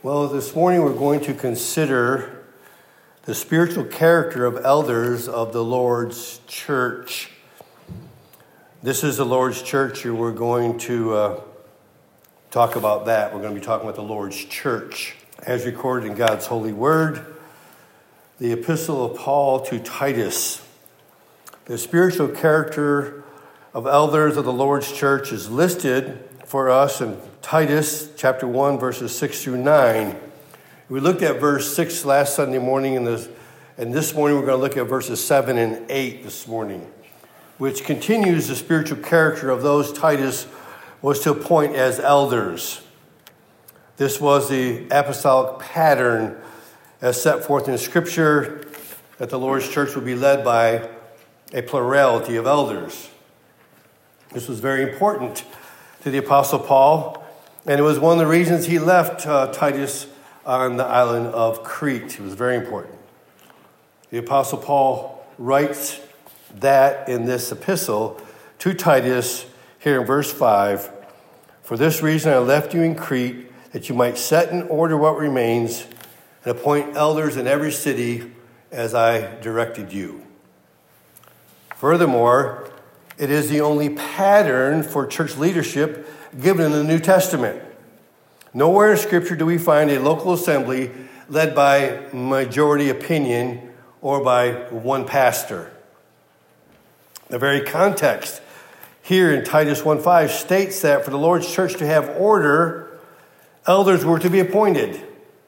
Well, this morning we're going to consider the spiritual character of elders of the Lord's church. This is the Lord's church, and we're going to talk about that. We're going to be talking about the Lord's church as recorded in God's holy word. The epistle of Paul to Titus. The spiritual character of elders of the Lord's church is listed for us in Titus chapter 1, verses 6 through 9. We looked at verse 6 last Sunday morning, and this morning we're going to look at verses 7 and 8 this morning, which continues the spiritual character of those Titus was to appoint as elders. This was the apostolic pattern as set forth in Scripture, that the Lord's church would be led by a plurality of elders. This was very important to the Apostle Paul, and it was one of the reasons he left Titus on the island of Crete. It was very important. The Apostle Paul writes that in this epistle to Titus here in verse 5, "For this reason I left you in Crete, that you might set in order what remains and appoint elders in every city as I directed you." Furthermore, it is the only pattern for church leadership given in the New Testament. Nowhere in Scripture do we find a local assembly led by majority opinion or by one pastor. The very context here in Titus 1:5 states that for the Lord's church to have order, elders were to be appointed.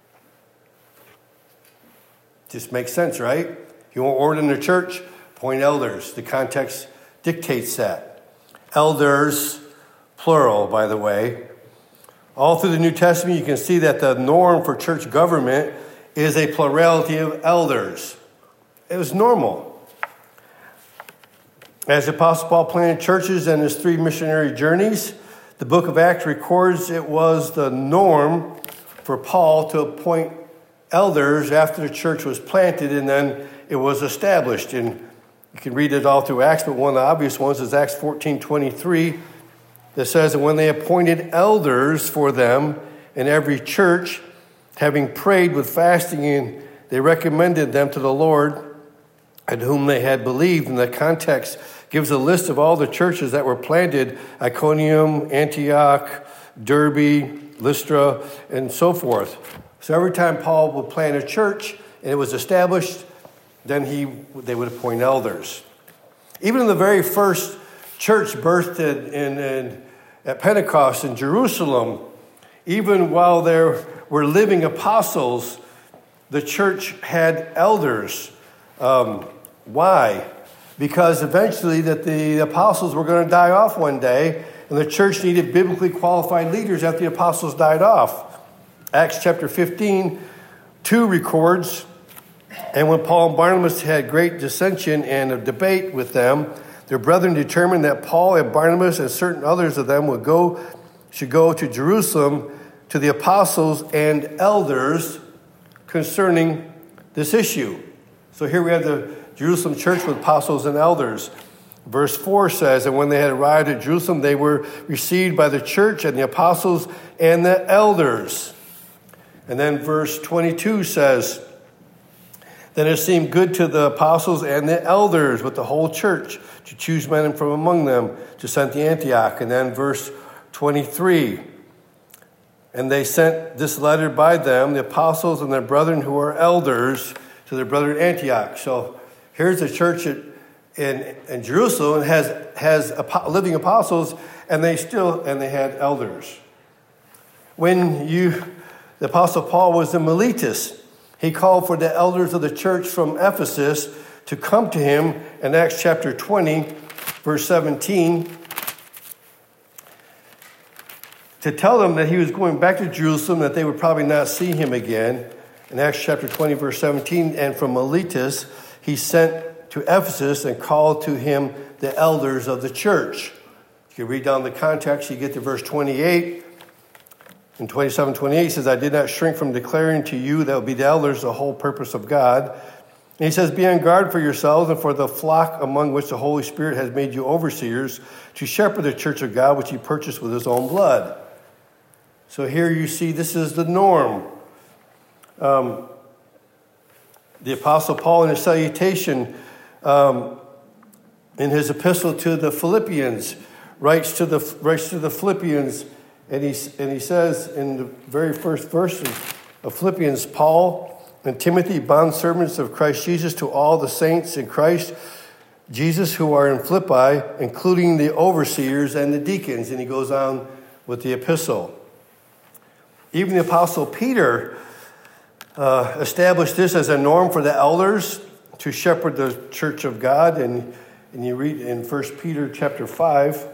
Just makes sense, right? You want order in the church? Appoint elders. The context dictates that. Elders, plural, by the way. All through the New Testament, you can see that the norm for church government is a plurality of elders. It was normal. As the Apostle Paul planted churches in his 3 missionary journeys, the book of Acts records it was the norm for Paul to appoint elders after the church was planted and then it was established. And you can read it all through Acts, but one of the obvious ones is Acts 14:23 that says, "And when they appointed elders for them in every church, having prayed with fasting, and they recommended them to the Lord, at whom they had believed." And the context gives a list of all the churches that were planted: Iconium, Antioch, Derbe, Lystra, and so forth. So every time Paul would plant a church and it was established, then they would appoint elders. Even in the very first church birthed at Pentecost in Jerusalem, even while there were living apostles, the church had elders. Why? Because eventually that the apostles were going to die off one day, and the church needed biblically qualified leaders after the apostles died off. Acts chapter 15:2 records, "And when Paul and Barnabas had great dissension and a debate with them, their brethren determined that Paul and Barnabas and certain others of them should go to Jerusalem to the apostles and elders concerning this issue." So here we have the Jerusalem church with apostles and elders. Verse 4 says, "And when they had arrived at Jerusalem, they were received by the church and the apostles and the elders." And then verse 22 says, "Then it seemed good to the apostles and the elders with the whole church to choose men from among them to send to Antioch." And then verse 23, "And they sent this letter by them, the apostles and their brethren who are elders, to their brethren at Antioch." So here's a church in Jerusalem has living apostles, and they had elders. The Apostle Paul was in Miletus, he called for the elders of the church from Ephesus to come to him in Acts chapter 20, verse 17, to tell them that he was going back to Jerusalem, that they would probably not see him again. In Acts chapter 20, verse 17, "And from Miletus he sent to Ephesus and called to him the elders of the church." If you read down the context, you get to verse 28. In 27:28, he says, "I did not shrink from declaring to you that would be the elders the whole purpose of God." And he says, "Be on guard for yourselves and for the flock among which the Holy Spirit has made you overseers, to shepherd the church of God, which he purchased with his own blood." So here you see this is the norm The Apostle Paul, in his salutation, in his epistle to the Philippians, writes to the Philippians, and he says in the very first verse of Philippians, Paul and Timothy, bondservants of Christ Jesus, to all the saints in Christ Jesus who are in Philippi, including the overseers and the deacons. And he goes on with the epistle. Even the Apostle Peter established this as a norm for the elders to shepherd the church of God. And you read in 1 Peter chapter 5,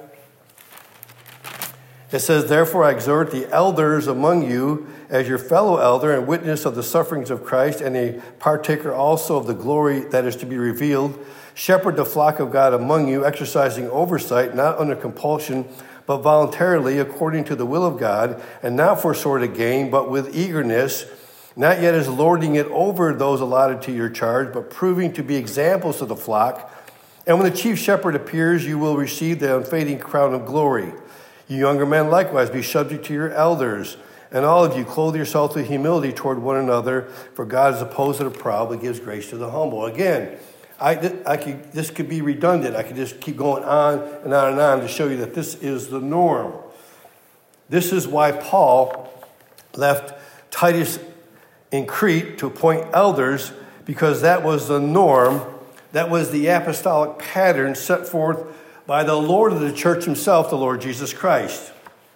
it says, "Therefore I exhort the elders among you as your fellow elder and witness of the sufferings of Christ, and a partaker also of the glory that is to be revealed. Shepherd the flock of God among you, exercising oversight, not under compulsion, but voluntarily, according to the will of God, and not for sort of gain, but with eagerness, not yet as lording it over those allotted to your charge, but proving to be examples to the flock. And when the chief shepherd appears, you will receive the unfading crown of glory. You younger men likewise be subject to your elders, and all of you clothe yourselves with humility toward one another, for God is opposed to the proud, but gives grace to the humble." Again, this could be redundant. I could just keep going on and on and on to show you that this is the norm. This is why Paul left Titus in Crete to appoint elders, because that was the norm. That was the apostolic pattern set forth by the Lord of the church himself, the Lord Jesus Christ.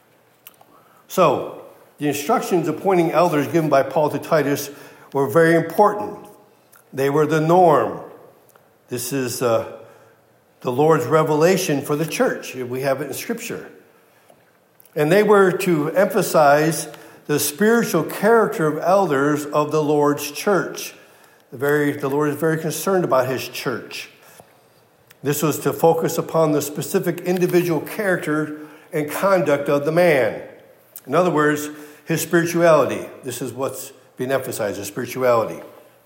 So, the instructions appointing elders given by Paul to Titus were very important. They were the norm. This is the Lord's revelation for the church. We have it in Scripture. And they were to emphasize the spiritual character of elders of the Lord's church. The Lord is very concerned about his church. This was to focus upon the specific individual character and conduct of the man. In other words, his spirituality. This is what's being emphasized, his spirituality.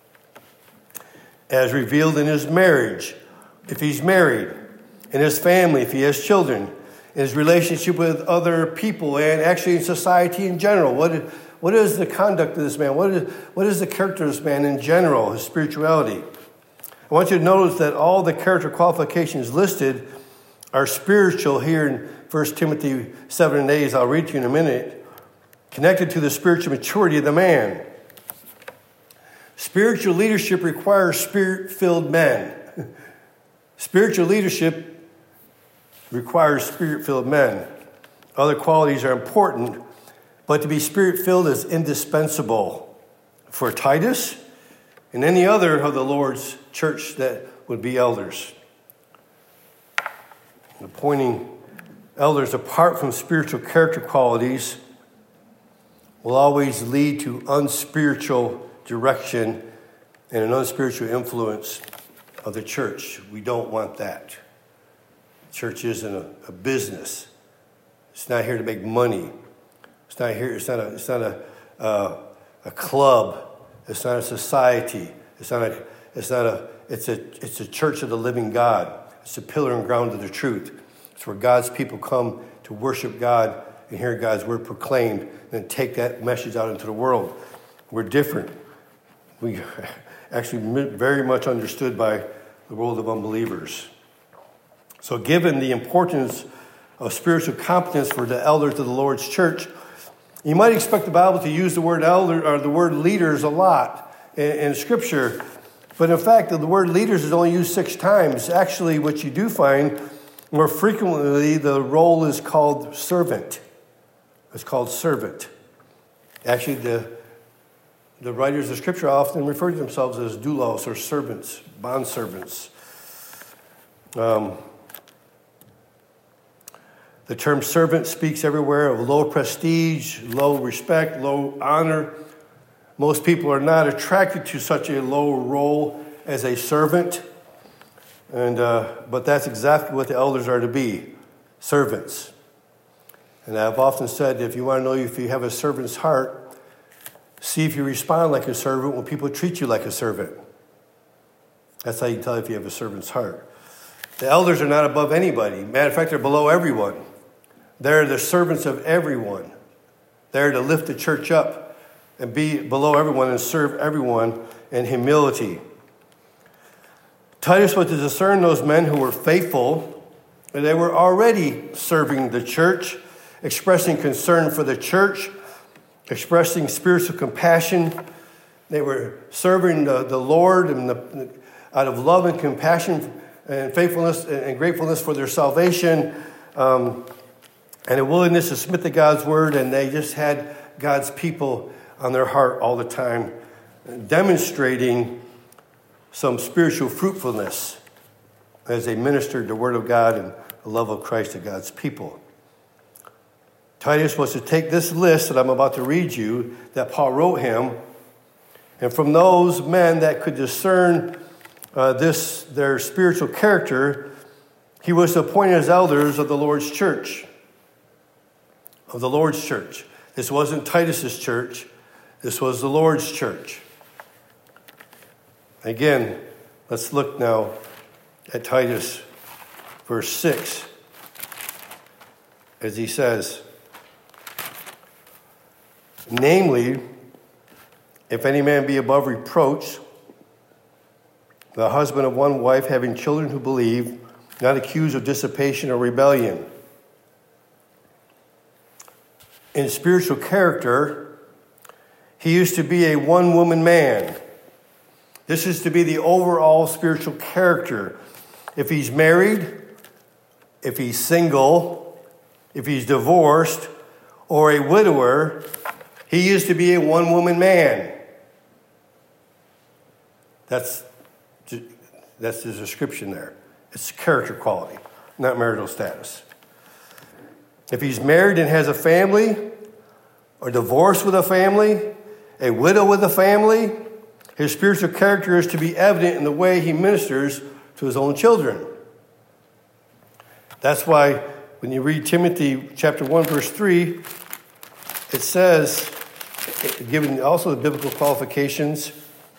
As revealed in his marriage, if he's married, in his family, if he has children, in his relationship with other people, and actually in society in general. What is the conduct of this man? What is the character of this man in general, his spirituality? I want you to notice that all the character qualifications listed are spiritual here in 1 Timothy 7 and 8, as I'll read to you in a minute, connected to the spiritual maturity of the man. Spiritual leadership requires spirit-filled men. Spiritual leadership requires spirit-filled men. Other qualities are important, but to be spirit-filled is indispensable for Titus and any other of the Lord's church that would be elders. Appointing elders apart from spiritual character qualities will always lead to unspiritual direction and an unspiritual influence of the church. We don't want that. Church isn't a business. It's not here to make money. It's not here. It's not a club. It's not a society. It's a church of the living God. It's a pillar and ground of the truth. It's where God's people come to worship God and hear God's word proclaimed, and then take that message out into the world. We're different. We actually very much understood by the world of unbelievers. So given the importance of spiritual competence for the elders of the Lord's church, you might expect the Bible to use the word elder or the word leaders a lot in Scripture. But in fact, the word leaders is only used 6 times. Actually, what you do find more frequently, the role is called servant. It's called servant. Actually, the writers of Scripture often refer to themselves as doulos, or servants, bondservants. The term servant speaks everywhere of low prestige, low respect, low honor. Most people are not attracted to such a low role as a servant, but that's exactly what the elders are to be, servants. And I've often said, if you want to know if you have a servant's heart, see if you respond like a servant when people treat you like a servant. That's how you can tell if you have a servant's heart. The elders are not above anybody. Matter of fact, they're below everyone. They're the servants of everyone. They're to lift the church up and be below everyone and serve everyone in humility. Titus was to discern those men who were faithful, and they were already serving the church, expressing concern for the church, expressing spiritual compassion. They were serving the Lord out of love and compassion and faithfulness and gratefulness for their salvation, and a willingness to submit to God's word, and they just had God's people on their heart all the time, demonstrating some spiritual fruitfulness as they ministered the word of God and the love of Christ to God's people. Titus was to take this list that I'm about to read you, that Paul wrote him, and from those men that could discern their spiritual character, he was to appoint as elders of the Lord's church. Of the Lord's church. This wasn't Titus's church. This was the Lord's church. Again, let's look now at Titus, verse 6, as he says, namely, if any man be above reproach, the husband of one wife, having children who believe, not accused of dissipation or rebellion. In spiritual character, he used to be a one-woman man. This is to be the overall spiritual character. If he's married, if he's single, if he's divorced, or a widower, he used to be a one-woman man. That's the description there. It's character quality, not marital status. If he's married and has a family, or divorced with a family, a widow with a family, his spiritual character is to be evident in the way he ministers to his own children. That's why when you read Timothy chapter 1, verse 3, it says, given also the biblical qualifications,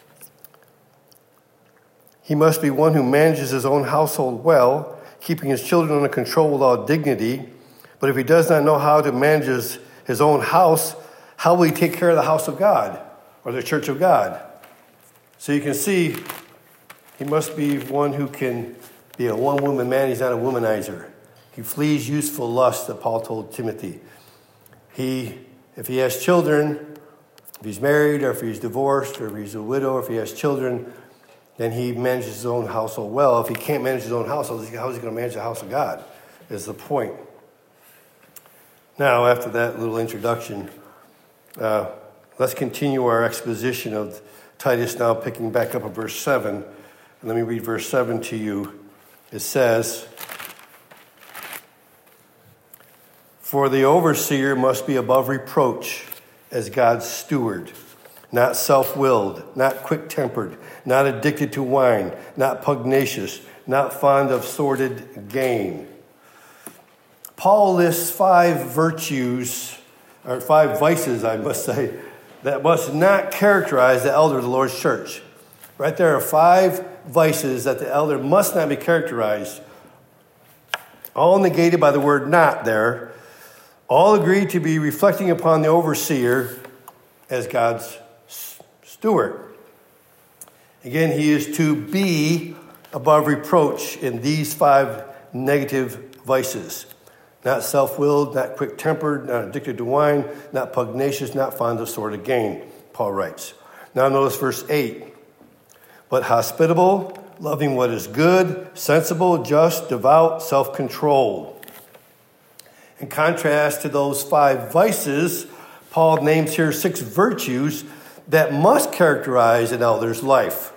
he must be one who manages his own household well, keeping his children under control with all dignity. But if he does not know how to manage his own house, how will he take care of the house of God or the church of God? So you can see he must be one who can be a one-woman man. He's not a womanizer. He flees youthful lust that Paul told Timothy. If he has children, if he's married or if he's divorced or if he's a widow or if he has children, then he manages his own household well. If he can't manage his own household, how is he going to manage the house of God is the point. Now, after that little introduction, let's continue our exposition of Titus now, picking back up at verse 7. And let me read verse 7 to you. It says, "For the overseer must be above reproach as God's steward, not self-willed, not quick-tempered, not addicted to wine, not pugnacious, not fond of sordid gain." Paul lists 5 virtues, or 5 vices, I must say, that must not characterize the elder of the Lord's church. Right there are 5 vices that the elder must not be characterized, all negated by the word "not" there, all agreed to be reflecting upon the overseer as God's steward. Again, he is to be above reproach in these 5 negative vices. Not self-willed, not quick-tempered, not addicted to wine, not pugnacious, not fond of sordid gain, Paul writes. Now notice verse 8. But hospitable, loving what is good, sensible, just, devout, self-controlled. In contrast to those 5 vices, Paul names here 6 virtues that must characterize an elder's life.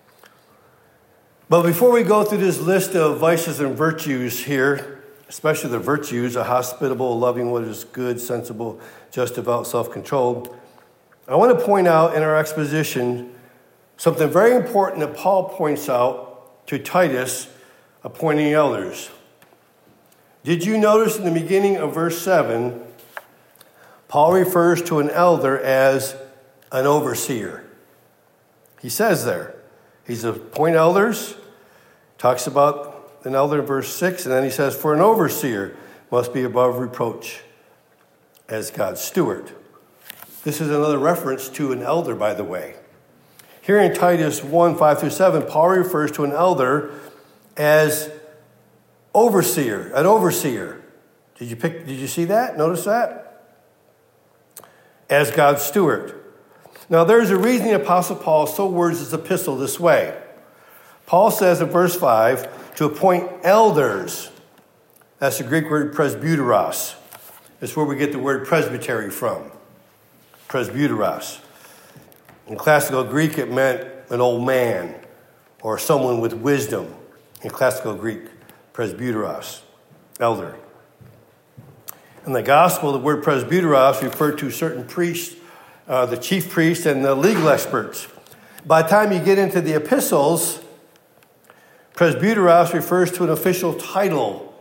But before we go through this list of vices and virtues here, especially the virtues, a hospitable, loving what is good, sensible, just, devout, self-controlled, I want to point out in our exposition something very important that Paul points out to Titus appointing elders. Did you notice in the beginning of verse 7, Paul refers to an elder as an overseer? He says there, he's appoint elders, talks about an elder in verse 6, and then he says, for an overseer must be above reproach as God's steward. This is another reference to an elder, by the way. Here in Titus 1, 5-7, Paul refers to an elder as overseer, an overseer. Did you see that? Notice that? As God's steward. Now, there's a reason the Apostle Paul so words his epistle this way. Paul says in verse 5, to appoint elders. That's the Greek word presbyteros. It's where we get the word presbytery from. Presbyteros. In classical Greek, it meant an old man or someone with wisdom. In classical Greek, presbyteros, elder. In the gospel, the word presbyteros referred to certain priests, the chief priests and the legal experts. By the time you get into the epistles, presbyteros refers to an official title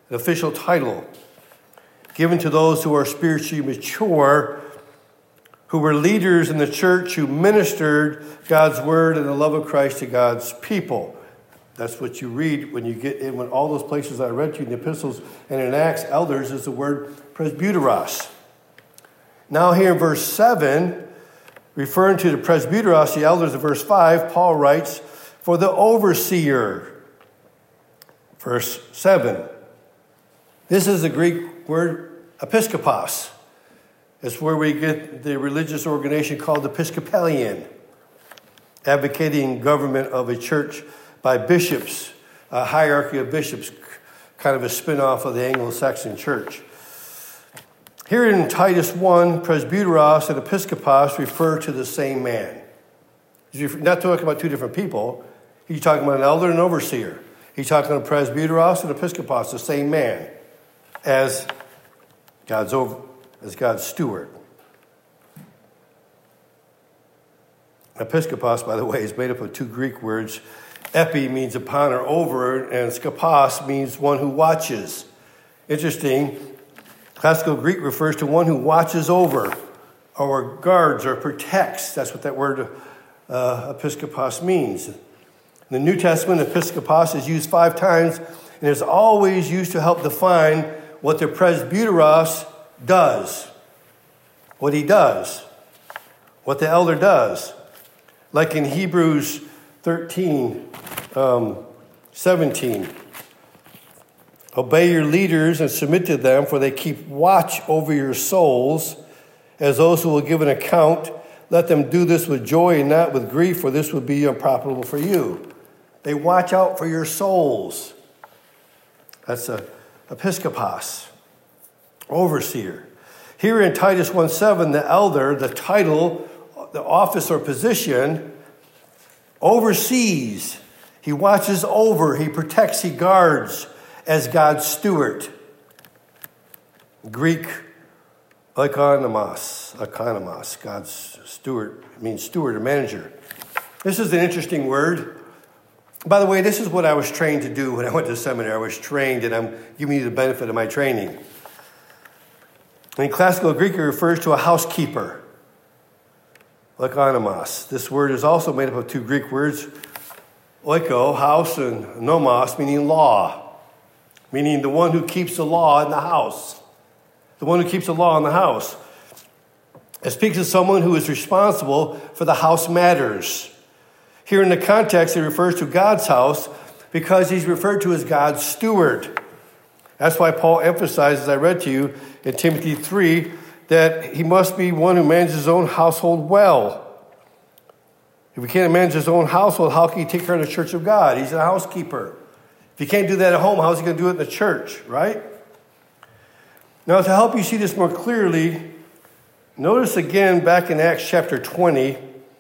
given to those who are spiritually mature, who were leaders in the church, who ministered God's word and the love of Christ to God's people. That's what you read when you get in when all those places I read to you in the epistles and in Acts, elders is the word presbyteros. Now here in verse 7, referring to the presbyteros, the elders of verse 5, Paul writes, for the overseer. Verse 7. This is the Greek word episkopos. It's where we get the religious organization called Episcopalian, advocating government of a church by bishops, a hierarchy of bishops, kind of a spin-off of the Anglo-Saxon church. Here in Titus 1, presbyteros and episkopos refer to the same man. He's not talking about two different people. He's talking about an elder and an overseer. He's talking about presbyteros and episkopos, the same man, as God's steward. Episkopos, by the way, is made up of two Greek words. Epi means upon or over, and skopos means one who watches. Interesting. Classical Greek refers to one who watches over, or guards, or protects. That's what that word episkopos means. In the New Testament, episkopos is used 5 times, and is always used to help define what the presbyteros does. What he does. What the elder does. Like in Hebrews 13, 17. Obey your leaders and submit to them, for they keep watch over your souls as those who will give an account. Let them do this with joy and not with grief, for this would be unprofitable for you. They watch out for your souls. That's a episkopos, overseer. Here in Titus 1:7, the elder, the title, the office or position, oversees. He watches over, he protects, he guards as God's steward. Greek, oikonomos, God's steward, means steward or manager. This is an interesting word. By the way, this is what I was trained to do when I went to seminary. I was trained, and I'm giving you the benefit of my training. In classical Greek, it refers to a housekeeper. Oikonomos. This word is also made up of 2 Greek words, oiko, house, and nomos, meaning law, meaning the one who keeps the law in the house. The one who keeps the law in the house. It speaks of someone who is responsible for the house matters. Here in the context, it refers to God's house because he's referred to as God's steward. That's why Paul emphasizes, I read to you in Timothy 3, that he must be one who manages his own household well. If he can't manage his own household, how can he take care of the church of God? He's a housekeeper. If he can't do that at home, how's he going to do it in the church, right? Now, to help you see this more clearly, notice again back in Acts chapter 20,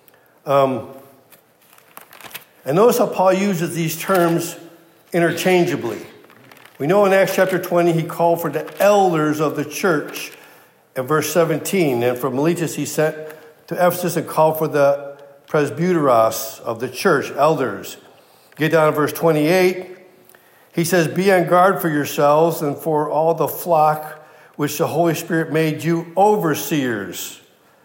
and notice how Paul uses these terms interchangeably. We know in Acts chapter 20, he called for the elders of the church in verse 17. And from Miletus, he sent to Ephesus and called for the presbyteros of the church, elders. Get down to verse 28. He says, be on guard for yourselves and for all the flock which the Holy Spirit made you overseers,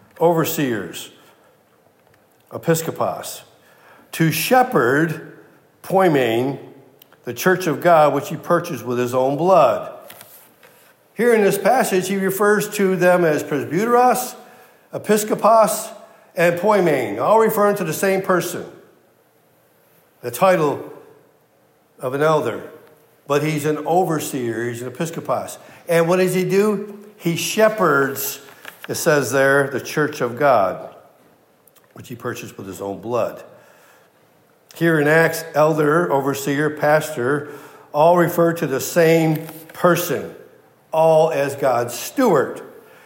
episkopos, to shepherd, poimen, the church of God, which he purchased with his own blood. Here in this passage, he refers to them as presbyteros, Episkopos and poimen, all referring to the same person. The title of an elder. But he's an overseer, he's an episkopos. And what does he do? He shepherds, it says there, the church of God, which he purchased with his own blood. Here in Acts, elder, overseer, pastor, all refer to the same person, all as God's steward.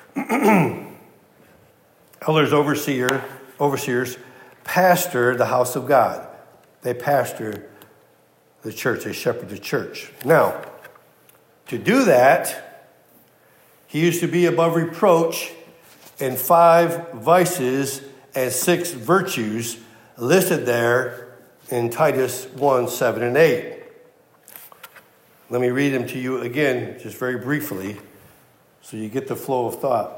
Elders, overseers, pastor the house of God. They pastor the church. They shepherd the church. Now, to do that, he used to be above reproach in 5 vices and 6 virtues listed there in Titus 1, 7, and 8. Let me read them to you again, just very briefly, so you get the flow of thought.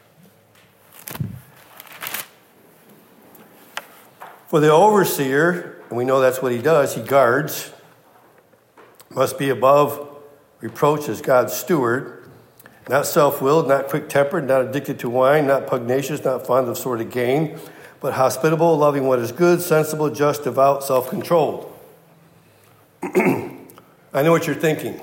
For the overseer, and we know that's what he does, he guards, must be above reproach as God's steward, not self-willed, not quick-tempered, not addicted to wine, not pugnacious, not fond of sordid gain, but hospitable, loving what is good, sensible, just, devout, self-controlled. I know what you're thinking.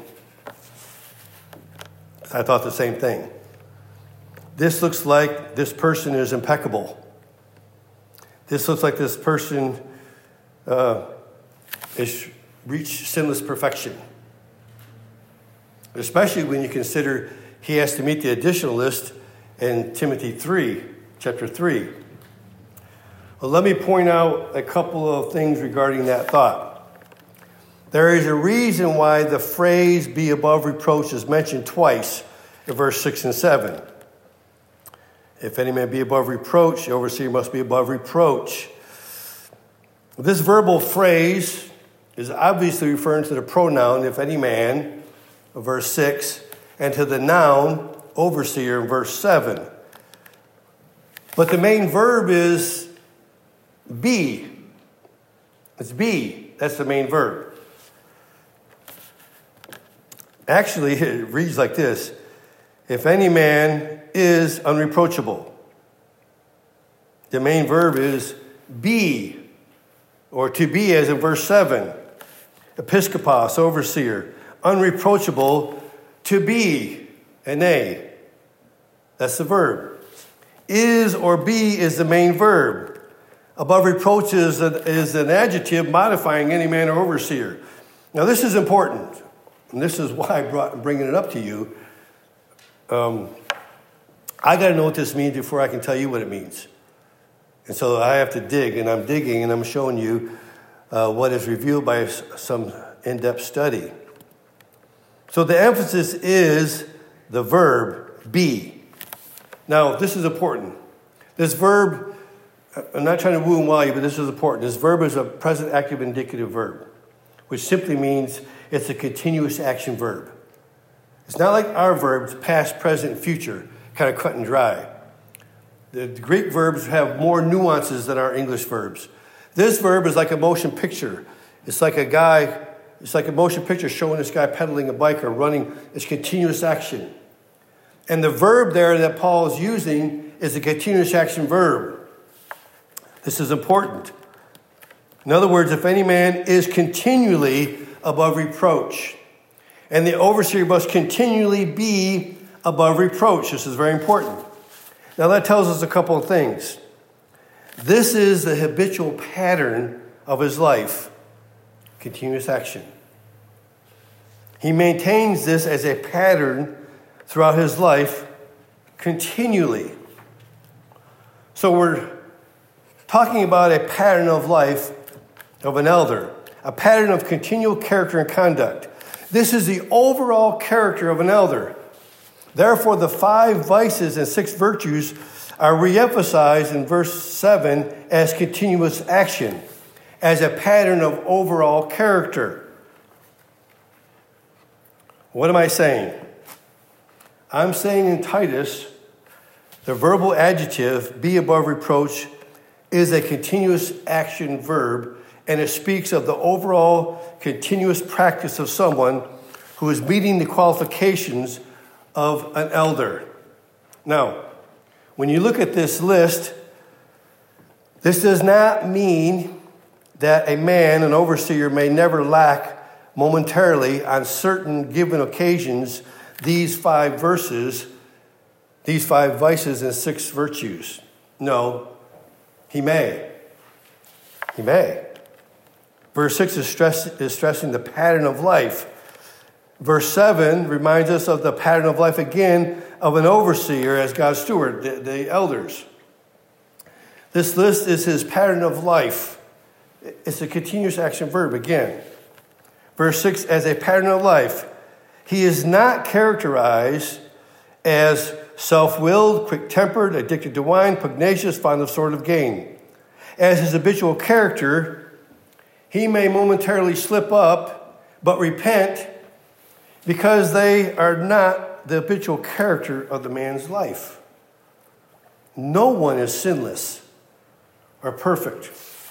I thought the same thing. This looks like this person is impeccable. This looks like this person has reached sinless perfection. Especially when you consider he has to meet the additional list in Timothy 3, chapter 3. Well, let me point out a couple of things regarding that thought. There is a reason why the phrase be above reproach is mentioned twice in verse 6 and 7. If any man be above reproach, the overseer must be above reproach. This verbal phrase is obviously referring to the pronoun, if any man, verse 6, and to the noun, overseer, in verse 7. But the main verb is be. It's be. That's the main verb. Actually, it reads like this. If any man is unreproachable. The main verb is be, or to be, as in verse 7. Episkopos, overseer. Unreproachable, to be, ene. That's the verb. Is or be is the main verb. Above reproach is an adjective modifying any man or overseer. Now, this is important, and this is why I'm bringing it up to you. I got to know what this means before I can tell you what it means. And so I have to dig, and I'm digging, and I'm showing you what is revealed by some in-depth study. So the emphasis is the verb be. Now, this is important. This verb, I'm not trying to woo and wow you, but this is important. This verb is a present active indicative verb, which simply means it's a continuous action verb. It's not like our verbs, past, present, future, kind of cut and dry. The Greek verbs have more nuances than our English verbs. This verb is like a motion picture. It's like a motion picture showing this guy pedaling a bike or running. It's continuous action. And the verb there that Paul is using is a continuous action verb. This is important. In other words, if any man is continually above reproach, and the overseer must continually be above reproach. This is very important. Now that tells us a couple of things. This is the habitual pattern of his life. Continuous action. He maintains this as a pattern throughout his life continually. So we're talking about a pattern of life of an elder. A pattern of continual character and conduct. This is the overall character of an elder. Therefore, the 5 vices and 6 virtues are reemphasized in verse 7 as continuous action, as a pattern of overall character. What am I saying? I'm saying in Titus, the verbal adjective, be above reproach, is a continuous action verb, and it speaks of the overall continuous practice of someone who is meeting the qualifications of an elder. Now, When you look at this list, this does not mean that a man, an overseer, may never lack momentarily on certain given occasions these 5 verses, these 5 vices and 6 virtues. No, he may. He may. Verse 6 is stressing the pattern of life. Verse 7 reminds us of the pattern of life again of an overseer as God's steward, the elders. This list is his pattern of life. It's a continuous action verb again. Verse 6, as a pattern of life, he is not characterized as self-willed, quick-tempered, addicted to wine, pugnacious, fond of sort of gain. As his habitual character, he may momentarily slip up, but repent because they are not the habitual character of the man's life. No one is sinless or perfect.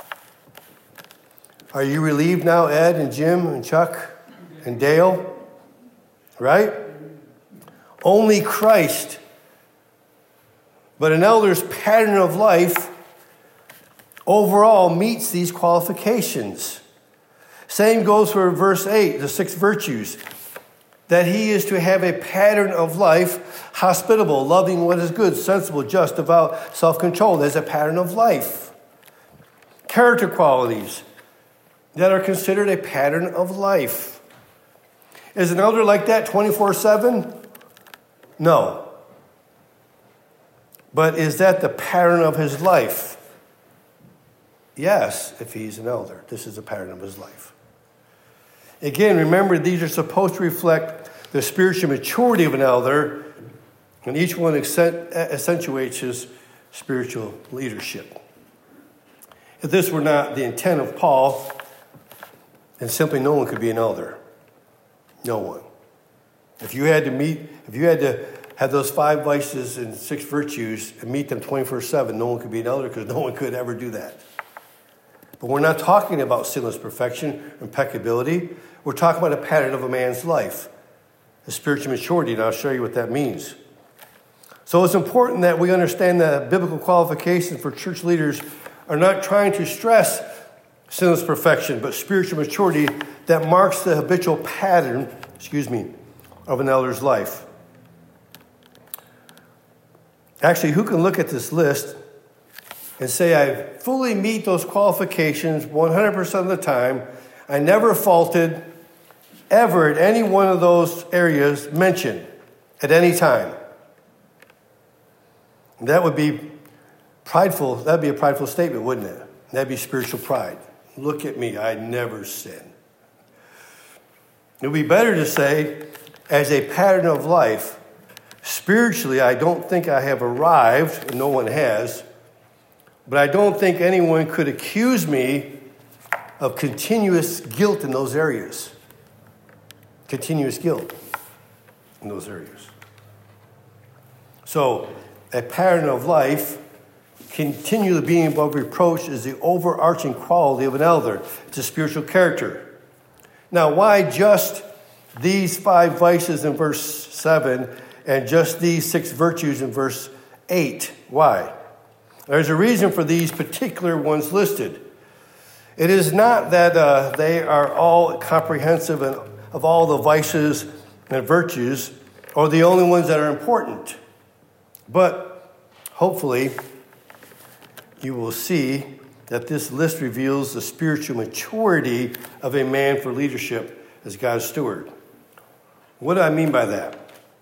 Are you relieved now, Ed and Jim and Chuck and Dale? Right? Only Christ. But an elder's pattern of life overall meets these qualifications. Same goes for verse 8, the 6 virtues. That he is to have a pattern of life, hospitable, loving what is good, sensible, just, devout, self-controlled. There's a pattern of life. Character qualities that are considered a pattern of life. Is an elder like that 24/7? No. But is that the pattern of his life? Yes, if he's an elder. This is the pattern of his life. Again, remember, these are supposed to reflect the spiritual maturity of an elder, and each one accentuates his spiritual leadership. If this were not the intent of Paul, then simply no one could be an elder. No one. If you had to have those 5 vices and 6 virtues and meet them 24/7, no one could be an elder because no one could ever do that. But we're not talking about sinless perfection, impeccability. We're talking about a pattern of a man's life, a spiritual maturity, and I'll show you what that means. So it's important that we understand that biblical qualifications for church leaders are not trying to stress sinless perfection, but spiritual maturity that marks the habitual pattern, of an elder's life. Actually, who can look at this list and say, I fully meet those qualifications 100% of the time. I never faulted ever at any one of those areas mentioned at any time. That would be prideful. That would be a prideful statement, wouldn't it? That'd be spiritual pride. Look at me, I never sin. It would be better to say, as a pattern of life, spiritually, I don't think I have arrived, and no one has, but I don't think anyone could accuse me of continuous guilt in those areas. Continuous guilt in those areas. So, a pattern of life, continually being above reproach, is the overarching quality of an elder. It's a spiritual character. Now, why just these 5 vices in verse 7 and just these 6 virtues in verse 8? Why? There's a reason for these particular ones listed. It is not that they are all comprehensive and of all the vices and virtues, or the only ones that are important. But hopefully, you will see that this list reveals the spiritual maturity of a man for leadership as God's steward. What do I mean by that?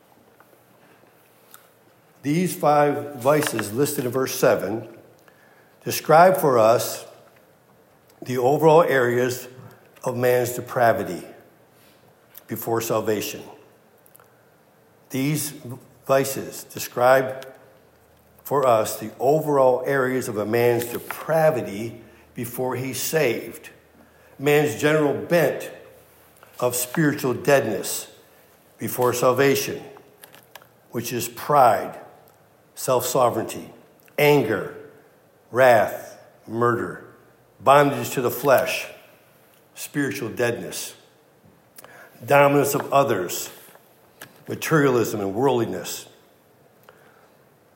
These 5 vices listed in verse 7 describe for us the overall areas of man's depravity before salvation. These vices describe for us the overall areas of a man's depravity before he's saved. Man's general bent of spiritual deadness before salvation, which is pride, self-sovereignty, anger, wrath, murder, bondage to the flesh, spiritual deadness, dominance of others, materialism and worldliness.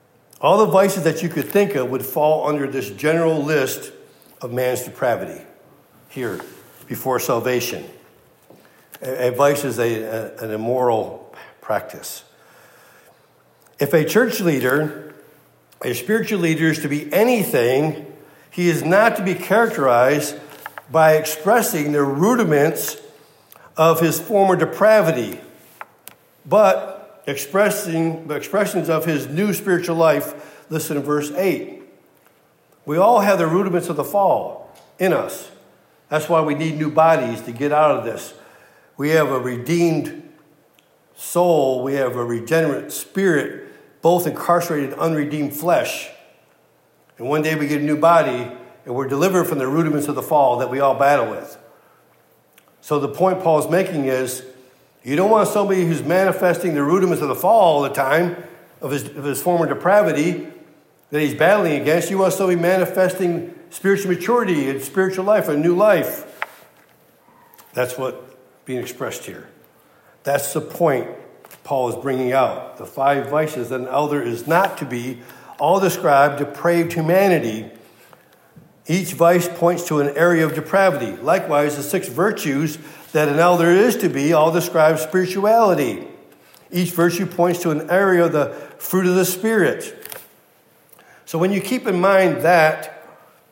All the vices that you could think of would fall under this general list of man's depravity here before salvation. A vice is an immoral practice. If a church leader, a spiritual leader, is to be anything, he is not to be characterized by expressing the rudiments of his former depravity, but expressions of his new spiritual life. Listen to verse 8. We all have the rudiments of the fall in us. That's why we need new bodies to get out of this. We have a redeemed soul. We have a regenerate spirit, both incarcerated and unredeemed flesh. And one day we get a new body, and we're delivered from the rudiments of the fall that we all battle with. So the point Paul's making is, you don't want somebody who's manifesting the rudiments of the fall all the time, of his former depravity that he's battling against. You want somebody manifesting spiritual maturity and spiritual life, a new life. That's what's being expressed here. That's the point Paul is bringing out. The 5 vices that an elder is not to be, all describe depraved humanity. Each vice points to an area of depravity. Likewise, the 6 virtues that an elder is to be all describe spirituality. Each virtue points to an area of the fruit of the Spirit. So when you keep in mind that,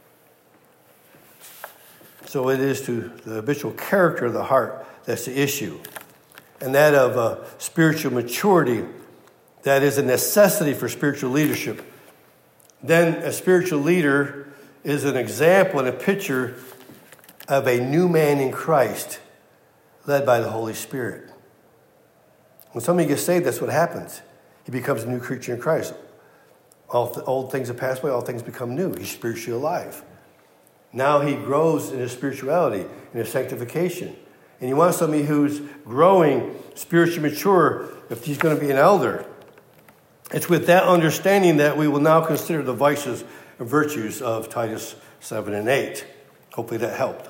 so it is to the habitual character of the heart that's the issue. And that of spiritual maturity, that is a necessity for spiritual leadership. Then a spiritual leader is an example and a picture of a new man in Christ, led by the Holy Spirit. When somebody gets saved, that's what happens. He becomes a new creature in Christ. All old things have passed away, all things become new. He's spiritually alive. Now he grows in his spirituality, in his sanctification. And you want somebody who's growing, spiritually mature, if he's going to be an elder. It's with that understanding that we will now consider the vices and virtues of Titus 7 and 8. Hopefully that helped.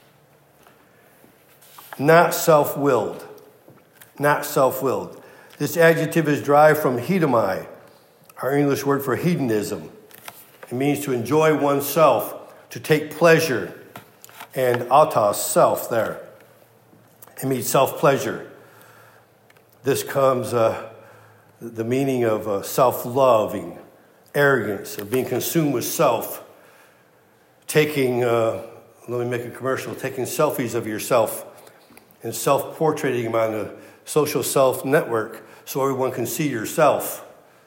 Not self-willed. Not self-willed. This adjective is derived from hedomai, our English word for hedonism. It means to enjoy oneself, to take pleasure, and autos, self there. It means self-pleasure. This comes the meaning of self-loving, arrogance, of being consumed with self, taking, let me make a commercial, taking selfies of yourself and self-portraiting them on a social self network so everyone can see yourself.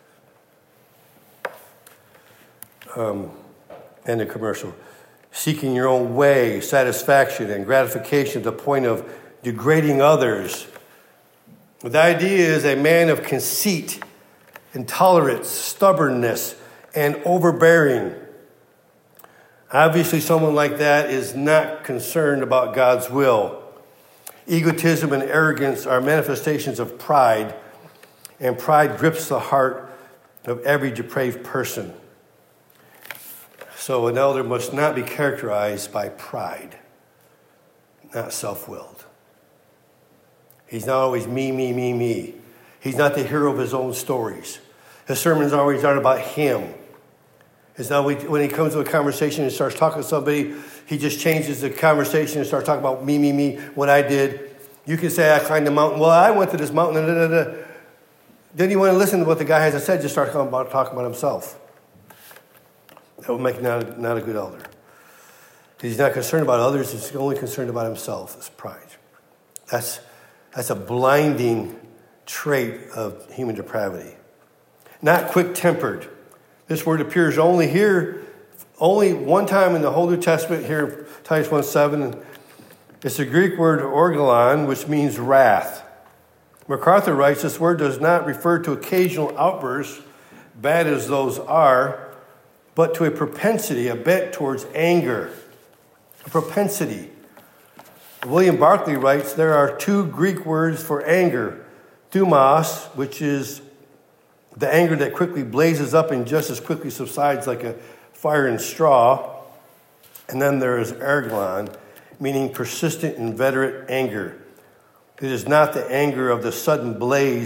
And a commercial. Seeking your own way, satisfaction, and gratification to the point of degrading others. The idea is a man of conceit, intolerance, stubbornness, and overbearing. Obviously, someone like that is not concerned about God's will. Egotism and arrogance are manifestations of pride, and pride grips the heart of every depraved person. So an elder must not be characterized by pride, not self-willed. He's not always me. He's not the hero of his own stories. His sermons always aren't about him. It's not when he comes to a conversation and starts talking to somebody, he just changes the conversation and starts talking about me, what I did. You can say, I climbed the mountain. Well, I went to this mountain. Then you want to listen to what the guy has to say, just start talking about himself. That would make not a good elder. He's not concerned about others. He's only concerned about himself. It's pride. That's a blinding trait of human depravity. Not quick-tempered. This word appears only one time in the whole New Testament, here, Titus 1:7. It's the Greek word orgulon, which means wrath. MacArthur writes, this word does not refer to occasional outbursts, bad as those are, but to a propensity, a bent towards anger. A propensity. William Barclay writes, there are 2 Greek words for anger. Thumos, which is the anger that quickly blazes up and just as quickly subsides like a fire in straw. And then there is erglon, meaning persistent, inveterate anger. It is not the anger of the sudden blaze,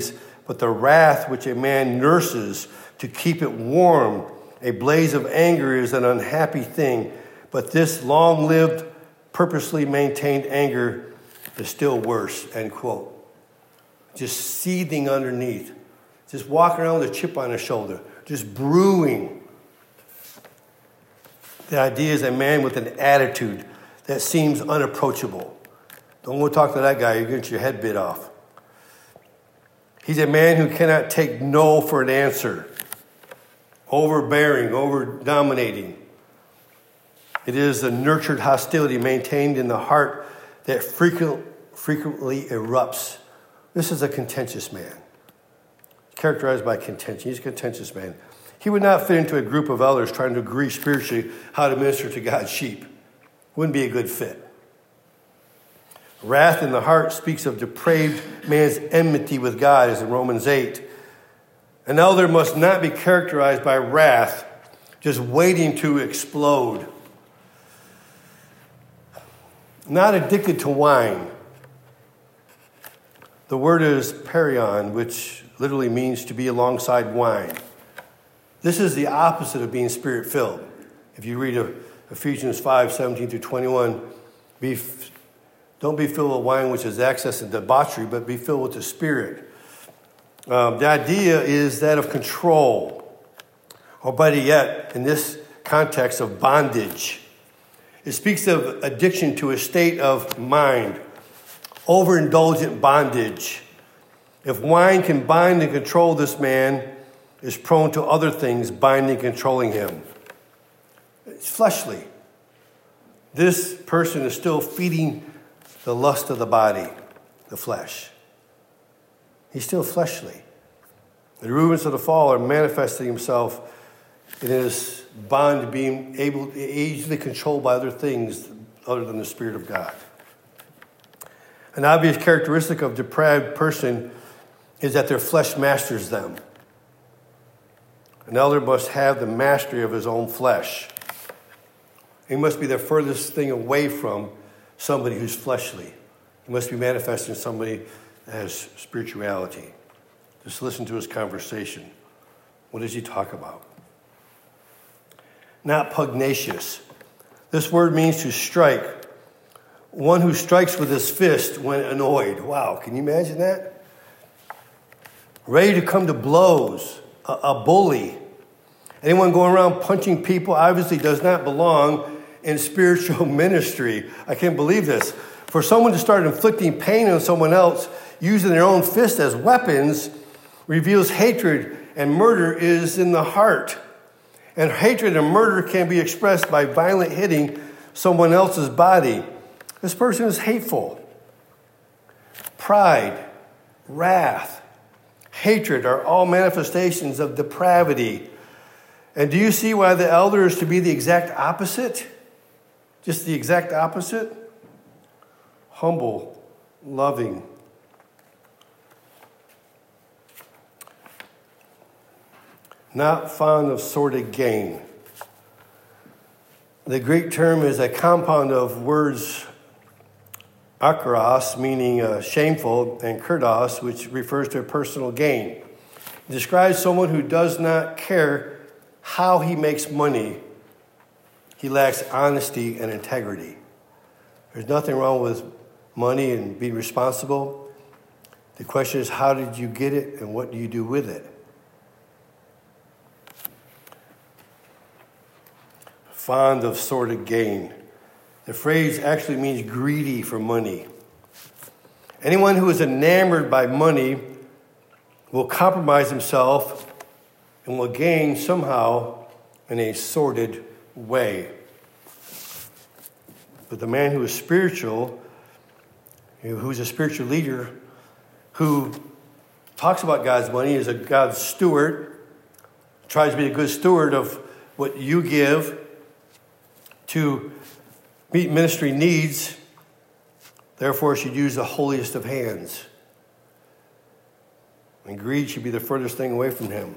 but the wrath which a man nurses to keep it warm. A blaze of anger is an unhappy thing, but this long-lived, purposely maintained anger is still worse, end quote. Just seething underneath. Just walking around with a chip on his shoulder. Just brewing. The idea is a man with an attitude that seems unapproachable. Don't go talk to that guy, you're going to get your head bit off. He's a man who cannot take no for an answer. Overbearing, over-dominating. It is a nurtured hostility maintained in the heart that frequently erupts. This is a contentious man. Characterized by contention. He's a contentious man. He would not fit into a group of elders trying to agree spiritually how to minister to God's sheep. Wouldn't be a good fit. Wrath in the heart speaks of depraved man's enmity with God, as in Romans 8. An elder must not be characterized by wrath, just waiting to explode. Not addicted to wine. The word is perion, which literally means to be alongside wine. This is the opposite of being spirit-filled. If you read Ephesians 5:17-21, don't be filled with wine, which is excess and debauchery, but be filled with the Spirit. The idea is that of control, or better yet, in this context, of bondage. It speaks of addiction to a state of mind, overindulgent bondage. If wine can bind and control this man, is prone to other things binding and controlling him. It's fleshly. This person is still feeding the lust of the body, the flesh. He's still fleshly. The rudiments of the fall are manifesting himself in his bond to being able to easily controlled by other things other than the Spirit of God. An obvious characteristic of a depraved person is that their flesh masters them. An elder must have the mastery of his own flesh. He must be the furthest thing away from somebody who's fleshly. He must be manifesting somebody that has spirituality. Just listen to his conversation. What does he talk about? Not pugnacious. This word means to strike. One who strikes with his fist when annoyed. Wow, can you imagine that? Ready to come to blows. A bully. Anyone going around punching people obviously does not belong in spiritual ministry. I can't believe this. For someone to start inflicting pain on someone else using their own fist as weapons reveals hatred, and murder is in the heart. And hatred and murder can be expressed by violent hitting someone else's body. This person is hateful. Pride, wrath, hatred are all manifestations of depravity. And do you see why the elder is to be the exact opposite? Just the exact opposite? Humble, loving. Not fond of sordid gain. The Greek term is a compound of words akaros, meaning shameful, and kurdos, which refers to personal gain. It describes someone who does not care how he makes money. He lacks honesty and integrity. There's nothing wrong with money and being responsible. The question is, how did you get it and what do you do with it? Fond of sordid gain. The phrase actually means greedy for money. Anyone who is enamored by money will compromise himself and will gain somehow in a sordid way. But the man who is spiritual, who's a spiritual leader, who talks about God's money, is a God's steward, tries to be a good steward of what you give to meet ministry needs, therefore should use the holiest of hands. And greed should be the furthest thing away from him.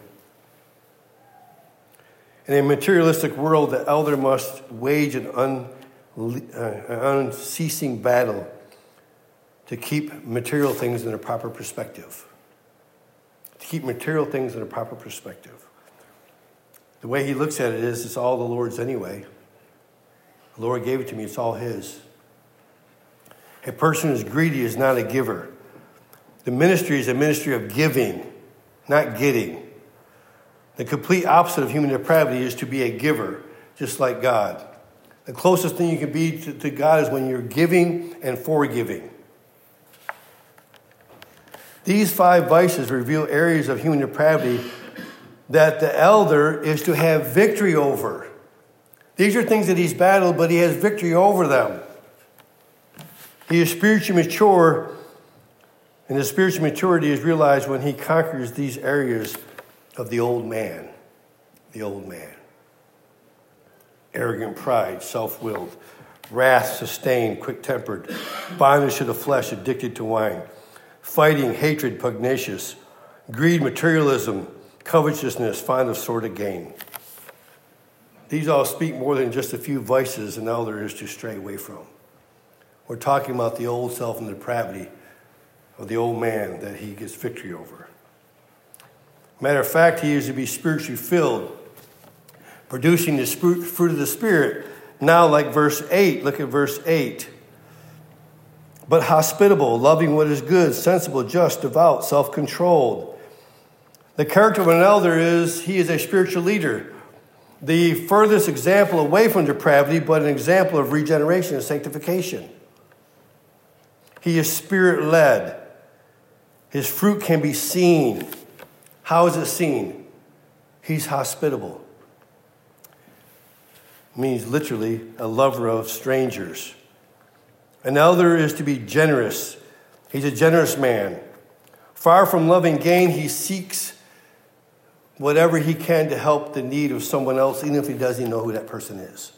In a materialistic world, the elder must wage an unceasing battle to keep material things in their proper perspective. to keep material things in a proper perspective. The way he looks at it is, it's all the Lord's anyway. The Lord gave it to me, it's all his. A person who's greedy is not a giver. The ministry is a ministry of giving, not getting. The complete opposite of human depravity is to be a giver, just like God. The closest thing you can be to God is when you're giving and forgiving. These 5 vices reveal areas of human depravity that the elder is to have victory over. These are things that he's battled, but he has victory over them. He is spiritually mature, and his spiritual maturity is realized when he conquers these areas of the old man. The old man. Arrogant pride, self-willed, wrath, sustained, quick-tempered, bondage to the flesh, addicted to wine, fighting, hatred, pugnacious, greed, materialism, covetousness, fond of sordid gain. These all speak more than just a few vices an elder is to stray away from. We're talking about the old self and the depravity of the old man that he gets victory over. Matter of fact, he is to be spiritually filled, producing the fruit of the Spirit. Now, like verse 8, look at verse 8. But hospitable, loving what is good, sensible, just, devout, self-controlled. The character of an elder is, he is a spiritual leader. The furthest example away from depravity, but an example of regeneration and sanctification. He is spirit-led. His fruit can be seen. How is it seen? He's hospitable. It means literally a lover of strangers. An elder is to be generous. He's a generous man. Far from loving gain, he seeks whatever he can to help the need of someone else, even if he doesn't know who that person is.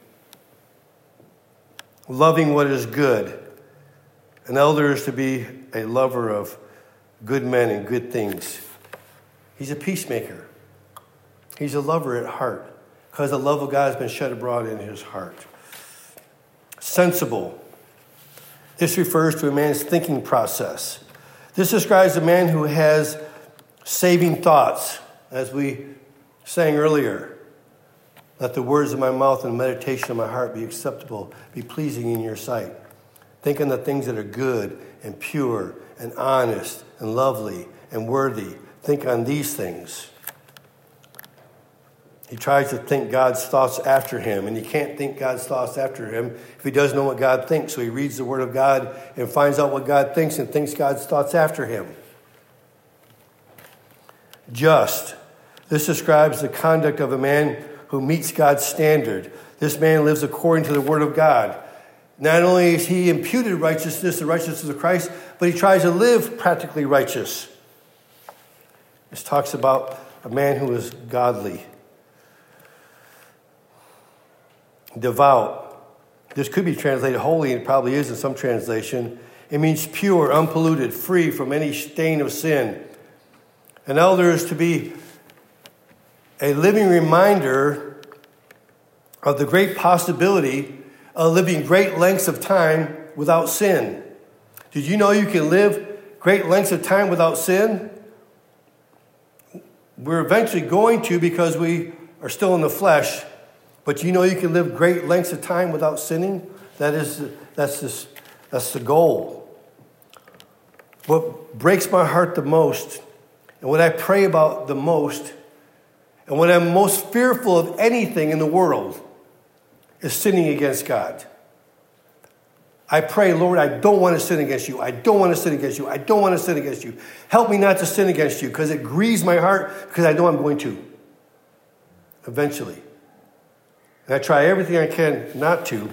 Loving what is good. An elder is to be a lover of good men and good things. He's a peacemaker. He's a lover at heart because the love of God has been shed abroad in his heart. Sensible. This refers to a man's thinking process. This describes a man who has saving thoughts, as we sang earlier. Let the words of my mouth and the meditation of my heart be acceptable, be pleasing in your sight. Think on the things that are good and pure and honest and lovely and worthy. Think on these things. He tries to think God's thoughts after him, and he can't think God's thoughts after him if he doesn't know what God thinks. So he reads the Word of God and finds out what God thinks and thinks God's thoughts after him. Just. This describes the conduct of a man who meets God's standard. This man lives according to the Word of God. Not only is he imputed righteousness, the righteousness of Christ, but he tries to live practically righteous. This talks about a man who is godly. Devout. This could be translated holy, and it probably is in some translation. It means pure, unpolluted, free from any stain of sin. An elder is to be a living reminder of the great possibility of living great lengths of time without sin. Did you know you can live great lengths of time without sin? We're eventually going to because we are still in the flesh. But you know you can live great lengths of time without sinning? That's the goal. What breaks my heart the most, and what I pray about the most, and what I'm most fearful of anything in the world, is sinning against God. I pray, Lord, I don't want to sin against you. I don't want to sin against you. I don't want to sin against you. Help me not to sin against you because it grieves my heart because I know I'm going to. Eventually. And I try everything I can not to.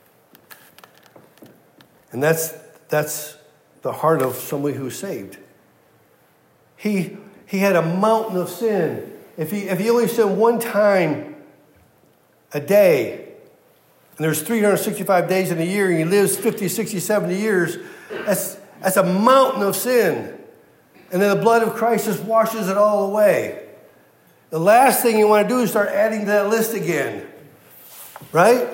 And that's the heart of somebody who's saved. He had a mountain of sin. If he only sinned one time a day, and there's 365 days in a year, and he lives 50, 60, 70 years, that's a mountain of sin. And then the blood of Christ just washes it all away. The last thing you want to do is start adding to that list again. Right?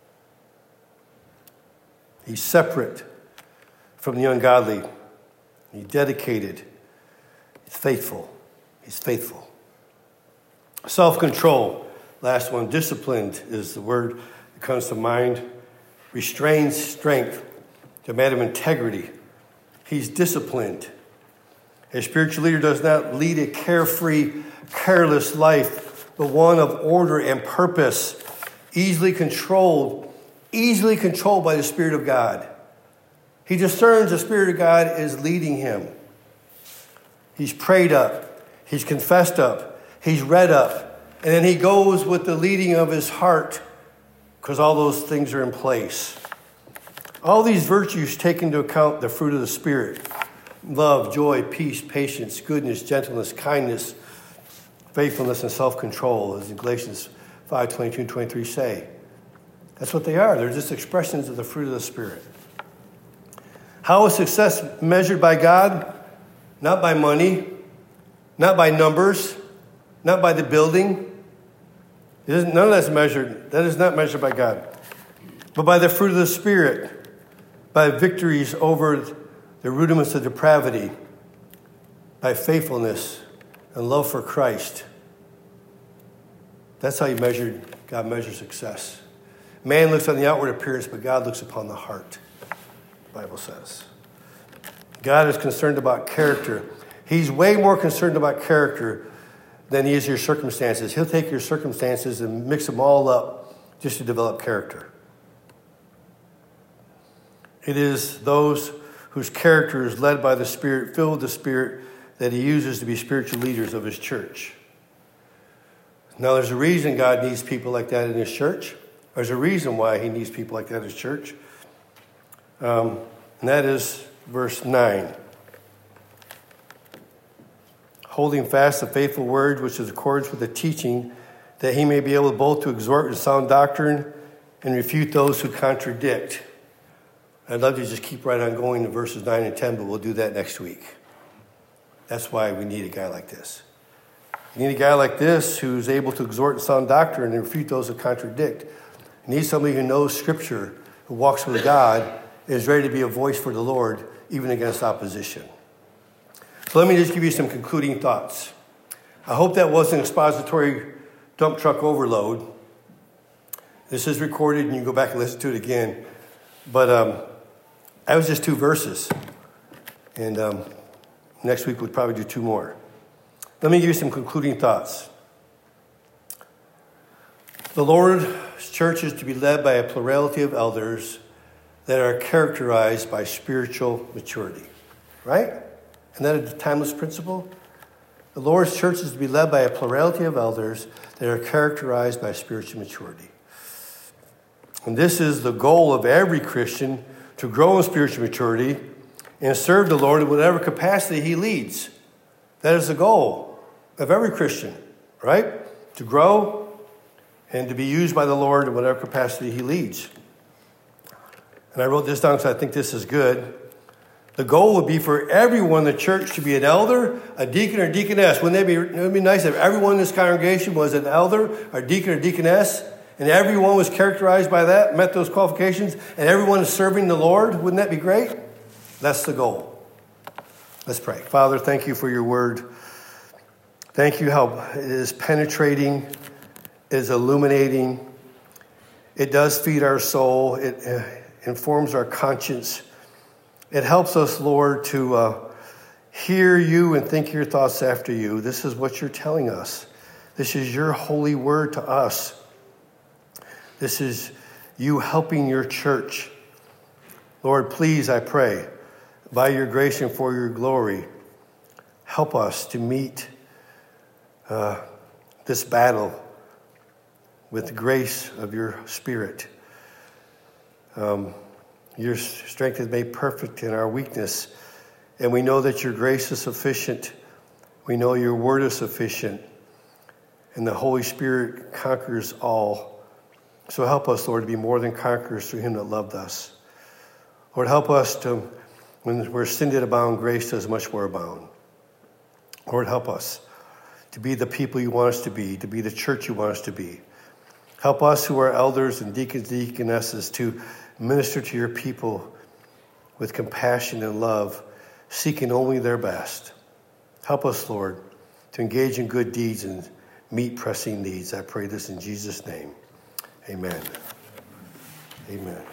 He's separate from the ungodly. He's dedicated. He's faithful. He's faithful. Self-control. Last one, disciplined is the word that comes to mind. Restrained strength. To a man of integrity. He's disciplined. A spiritual leader does not lead a carefree, careless life, but one of order and purpose, easily controlled by the Spirit of God. He discerns the Spirit of God is leading him. He's prayed up. He's confessed up. He's read up. And then he goes with the leading of his heart because all those things are in place. All these virtues take into account the fruit of the Spirit. Love, joy, peace, patience, goodness, gentleness, kindness, faithfulness, and self-control, as in Galatians 5:22 and 23 say. That's what they are. They're just expressions of the fruit of the Spirit. How is success measured by God? Not by money, not by numbers, not by the building. None of that's measured. That is not measured by God. But by the fruit of the Spirit, by victories over the rudiments of depravity, by faithfulness and love for Christ. That's how God measures success. Man looks on the outward appearance, but God looks upon the heart, the Bible says. God is concerned about character. He's way more concerned about character than he is your circumstances. He'll take your circumstances and mix them all up just to develop character. It is those whose character is led by the Spirit, filled with the Spirit, that he uses to be spiritual leaders of his church. Now, there's a reason God needs people like that in his church. There's a reason why he needs people like that in his church. And that is verse 9. Holding fast the faithful word which is accordance with the teaching, that he may be able both to exhort with sound doctrine and refute those who contradict. I'd love to just keep right on going to verses 9 and 10, but we'll do that next week. That's why we need a guy like this. You need a guy like this who's able to exhort in sound doctrine and refute those who contradict. You need somebody who knows Scripture, who walks with God, and is ready to be a voice for the Lord, even against opposition. So let me just give you some concluding thoughts. I hope that wasn't expository dump truck overload. This is recorded, and you can go back and listen to it again. But that was just 2 verses. And next week we'll probably do 2 more. Let me give you some concluding thoughts. The Lord's church is to be led by a plurality of elders that are characterized by spiritual maturity. Right? Isn't that a timeless principle? The Lord's church is to be led by a plurality of elders that are characterized by spiritual maturity. And this is the goal of every Christian, to grow in spiritual maturity and serve the Lord in whatever capacity he leads. That is the goal of every Christian, right? To grow and to be used by the Lord in whatever capacity he leads. And I wrote this down because I think this is good. The goal would be for everyone in the church to be an elder, a deacon, or deaconess. Wouldn't it be nice if everyone in this congregation was an elder, or deacon, or deaconess? And everyone was characterized by that, met those qualifications, and everyone is serving the Lord. Wouldn't that be great? That's the goal. Let's pray. Father, thank you for your word. Thank you how it is penetrating, it is illuminating. It does feed our soul. It informs our conscience. It helps us, Lord, to hear you and think your thoughts after you. This is what you're telling us. This is your holy word to us. This is you helping your church. Lord, please, I pray, by your grace and for your glory, help us to meet this battle with the grace of your Spirit. Your strength is made perfect in our weakness, and we know that your grace is sufficient. We know your word is sufficient, and the Holy Spirit conquers all. So help us, Lord, to be more than conquerors through him that loved us. Lord, help us to, when we're sin did abound, grace does much more abound. Lord, help us to be the people you want us to be the church you want us to be. Help us who are elders and deacons and deaconesses to minister to your people with compassion and love, seeking only their best. Help us, Lord, to engage in good deeds and meet pressing needs. I pray this in Jesus' name. Amen. Amen.